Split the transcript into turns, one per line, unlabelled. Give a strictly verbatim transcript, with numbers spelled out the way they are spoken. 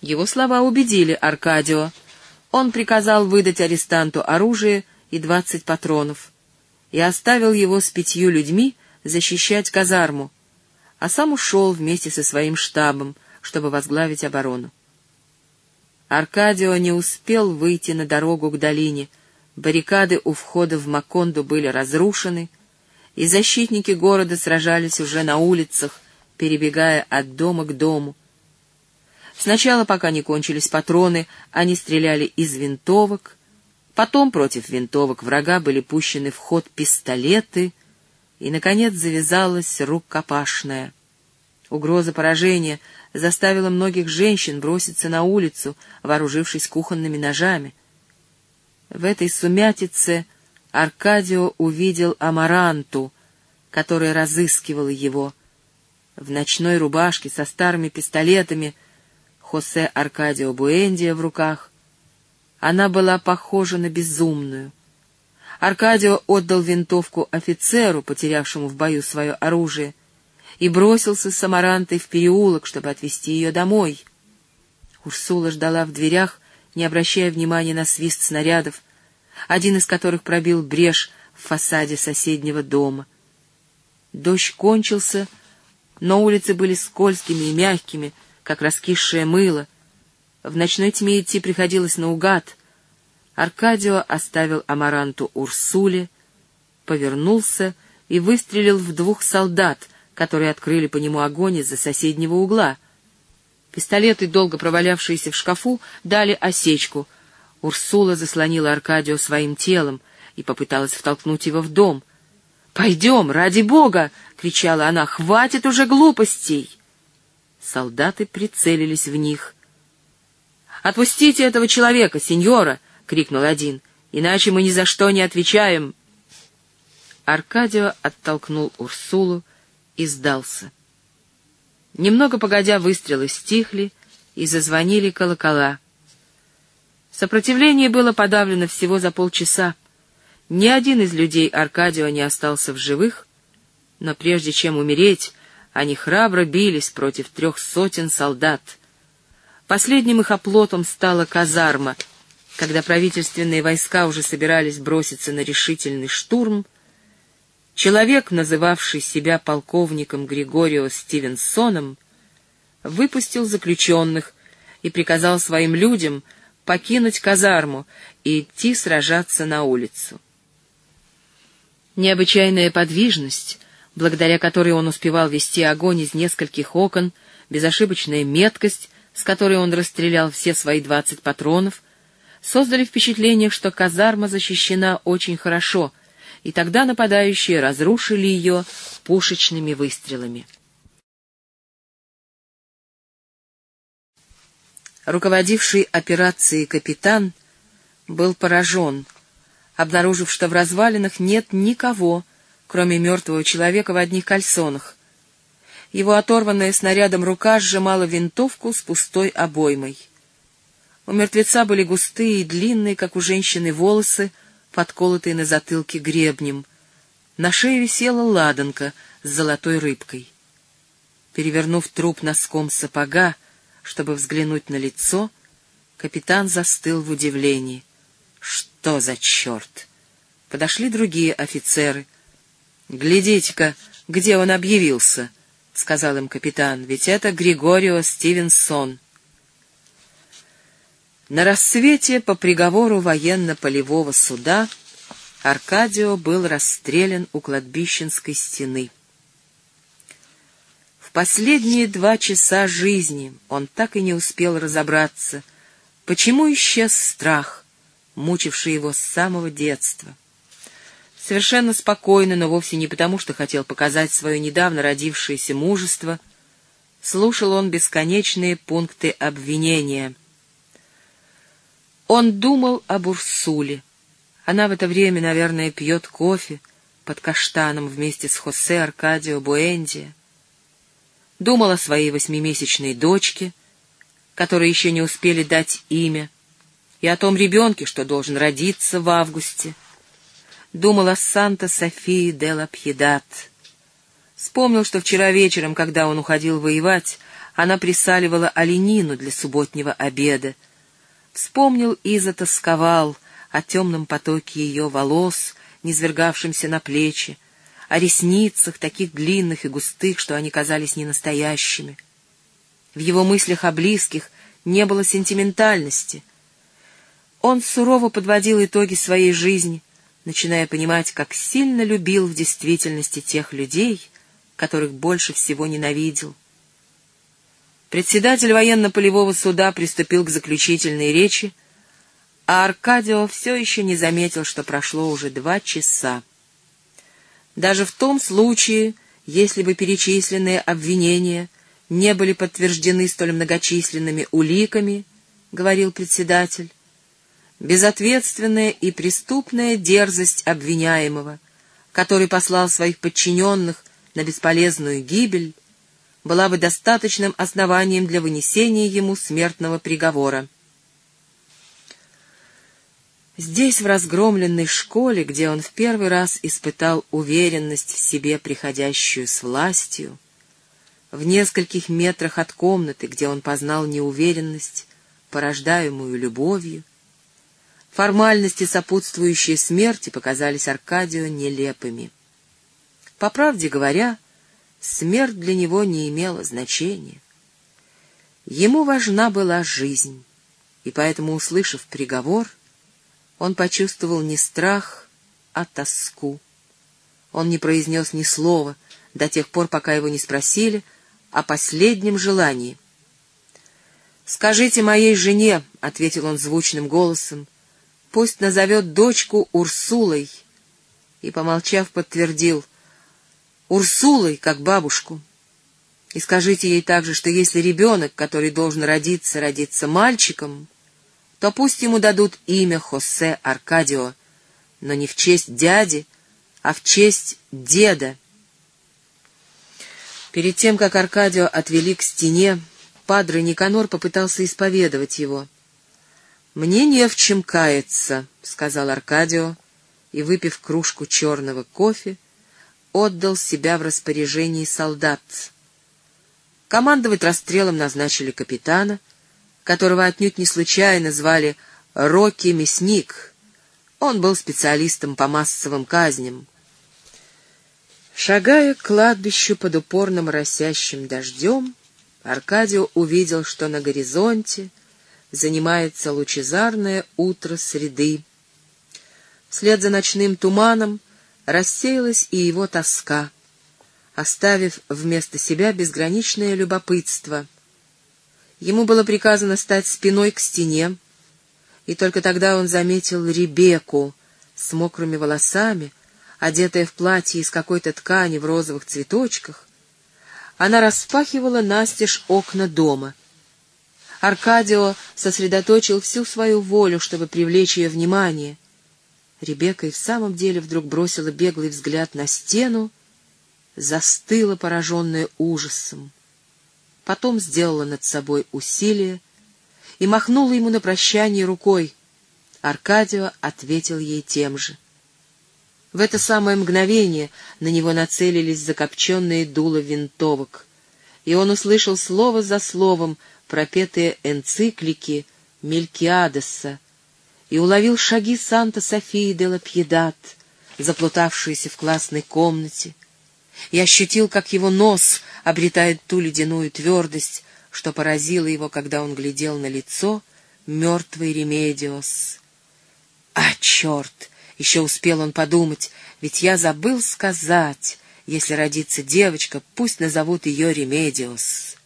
Его слова убедили Аркадио. Он приказал выдать арестанту оружие и двадцать патронов и оставил его с пятью людьми защищать казарму, а сам ушел вместе со своим штабом, чтобы возглавить оборону. Аркадио не успел выйти на дорогу к долине, баррикады у входа в Макондо были разрушены, и защитники города сражались уже на улицах, перебегая от дома к дому. Сначала, пока не кончились патроны, они стреляли из винтовок, потом против винтовок врага были пущены в ход пистолеты, и, наконец, завязалась рукопашная. Угроза поражения заставила многих женщин броситься на улицу, вооружившись кухонными ножами. В этой сумятице Аркадио увидел Амаранту, которая разыскивала его. В ночной рубашке со старыми пистолетами, Хосе Аркадио Буэндиа в руках. Она была похожа на безумную. Аркадио отдал винтовку офицеру, потерявшему в бою свое оружие, и бросился с Амарантой в переулок, чтобы отвезти ее домой. Урсула ждала в дверях, не обращая внимания на свист снарядов, один из которых пробил брешь в фасаде соседнего дома. Дождь кончился, но улицы были скользкими и мягкими, как раскисшее мыло. В ночной тьме идти приходилось наугад. Аркадио оставил Амаранту Урсуле, повернулся и выстрелил в двух солдат, которые открыли по нему огонь из-за соседнего угла. Пистолеты, долго провалявшиеся в шкафу, дали осечку. Урсула заслонила Аркадио своим телом и попыталась втолкнуть его в дом. «Пойдем, ради бога!» — кричала она. «Хватит уже глупостей!» Солдаты прицелились в них. «Отпустите этого человека, сеньора!» — крикнул один. «Иначе мы ни за что не отвечаем!» Аркадио оттолкнул Урсулу и сдался. Немного погодя, выстрелы стихли и зазвонили колокола. Сопротивление было подавлено всего за полчаса. Ни один из людей Аркадио не остался в живых, но прежде чем умереть, они храбро бились против трех сотен солдат. Последним их оплотом стала казарма. Когда правительственные войска уже собирались броситься на решительный штурм, человек, называвший себя полковником Григорио Стивенсоном, выпустил заключенных и приказал своим людям покинуть казарму и идти сражаться на улицу. Необычайная подвижность, благодаря которой он успевал вести огонь из нескольких окон, безошибочная меткость, с которой он расстрелял все свои двадцать патронов, создали впечатление, что казарма защищена очень хорошо, и тогда нападающие разрушили ее пушечными выстрелами. Руководивший операцией капитан был поражен, обнаружив, что в развалинах нет никого, кроме мертвого человека в одних кальсонах. Его оторванная снарядом рука сжимала винтовку с пустой обоймой. У мертвеца были густые и длинные, как у женщины, волосы, подколотые на затылке гребнем. На шее висела ладанка с золотой рыбкой. Перевернув труп носком сапога, чтобы взглянуть на лицо, капитан застыл в удивлении. Что за черт? Подошли другие офицеры. «Глядите-ка, где он объявился», — сказал им капитан, — «ведь это Григорио Стивенсон». На рассвете по приговору военно-полевого суда Аркадио был расстрелян у кладбищенской стены. В последние два часа жизни он так и не успел разобраться, почему исчез страх, мучивший его с самого детства. Совершенно спокойно, но вовсе не потому, что хотел показать свое недавно родившееся мужество, слушал он бесконечные пункты обвинения. Он думал об Урсуле. Она в это время, наверное, пьет кофе под каштаном вместе с Хосе Аркадио Буэндиа. Думал о своей восьмимесячной дочке, которой еще не успели дать имя, и о том ребенке, что должен родиться в августе. Думал о Санта-Софии де ла Пьедад. Вспомнил, что вчера вечером, когда он уходил воевать, она присаливала оленину для субботнего обеда. Вспомнил и затосковал о темном потоке ее волос, низвергавшемся на плечи, о ресницах, таких длинных и густых, что они казались ненастоящими. В его мыслях о близких не было сентиментальности. Он сурово подводил итоги своей жизни, начиная понимать, как сильно любил в действительности тех людей, которых больше всего ненавидел. Председатель военно-полевого суда приступил к заключительной речи, а Аркадио все еще не заметил, что прошло уже два часа. Даже в том случае, если бы перечисленные обвинения не были подтверждены столь многочисленными уликами, — говорил председатель, — безответственная и преступная дерзость обвиняемого, который послал своих подчиненных на бесполезную гибель, была бы достаточным основанием для вынесения ему смертного приговора. Здесь, в разгромленной школе, где он в первый раз испытал уверенность в себе, приходящую с властью, в нескольких метрах от комнаты, где он познал неуверенность, порождаемую любовью, формальности, сопутствующие смерти, показались Аркадио нелепыми. По правде говоря, смерть для него не имела значения. Ему важна была жизнь, и поэтому, услышав приговор, он почувствовал не страх, а тоску. Он не произнес ни слова до тех пор, пока его не спросили о последнем желании. «Скажите моей жене», — ответил он звучным голосом, — «пусть назовет дочку Урсулой», и, помолчав, подтвердил: «Урсулой, как бабушку. И скажите ей также, что если ребенок, который должен родиться, родится мальчиком, то пусть ему дадут имя Хосе Аркадио, но не в честь дяди, а в честь деда». Перед тем, как Аркадио отвели к стене, падре Никанор попытался исповедовать его. «Мне не в чем каяться», — сказал Аркадио, и, выпив кружку черного кофе, отдал себя в распоряжение солдат. Командовать расстрелом назначили капитана, которого отнюдь не случайно звали Рокки Мясник. Он был специалистом по массовым казням. Шагая к кладбищу под упорным росящим дождем, Аркадио увидел, что на горизонте занимается лучезарное утро среды. Вслед за ночным туманом рассеялась и его тоска, оставив вместо себя безграничное любопытство. Ему было приказано стать спиной к стене, и только тогда он заметил Ребекку с мокрыми волосами, одетая в платье из какой-то ткани в розовых цветочках. Она распахивала настежь окна дома. Аркадио сосредоточил всю свою волю, чтобы привлечь ее внимание. Ребекка и в самом деле вдруг бросила беглый взгляд на стену, застыла, пораженная ужасом. Потом сделала над собой усилие и махнула ему на прощание рукой. Аркадио ответил ей тем же. В это самое мгновение на него нацелились закопченные дула винтовок, и он услышал слово за словом пропетые энциклики Мелькиадеса и уловил шаги Санта-Софии де ла Пьедад, заплутавшиеся в классной комнате, и ощутил, как его нос обретает ту ледяную твердость, что поразило его, когда он глядел на лицо мертвой Ремедиос. «А, черт!» — еще успел он подумать, ведь я забыл сказать, если родится девочка, пусть назовут ее Ремедиос.